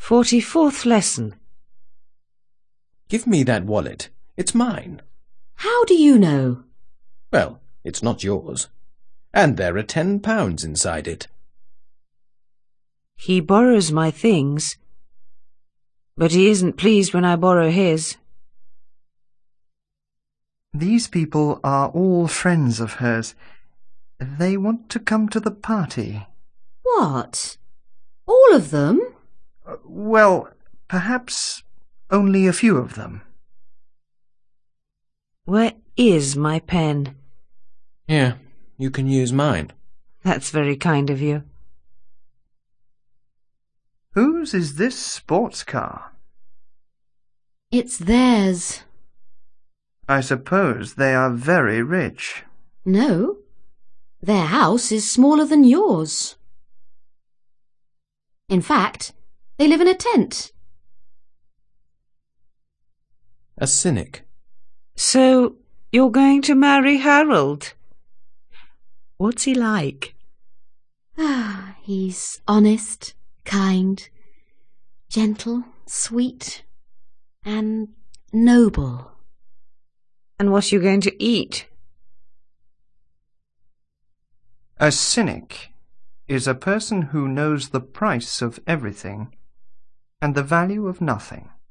44th lesson. Give me that wallet. It's mine. How do you know? Well, it's not yours. And there are £10 inside it. He borrows my things, but he isn't pleased when I borrow his. These people are all friends of hers. They want to come to the party. What? All of them? Well, perhaps only a few of them. Where is my pen? Here, you can use mine. That's very kind of you. Whose is this sports car? It's theirs. I suppose they are very rich. No, their house is smaller than yours. In fact, they live in a tent. A cynic. So, you're going to marry Harold? What's he like? He's honest, kind, gentle, sweet, and noble. And what are you going to eat? A cynic is a person who knows the price of everything and the value of nothing.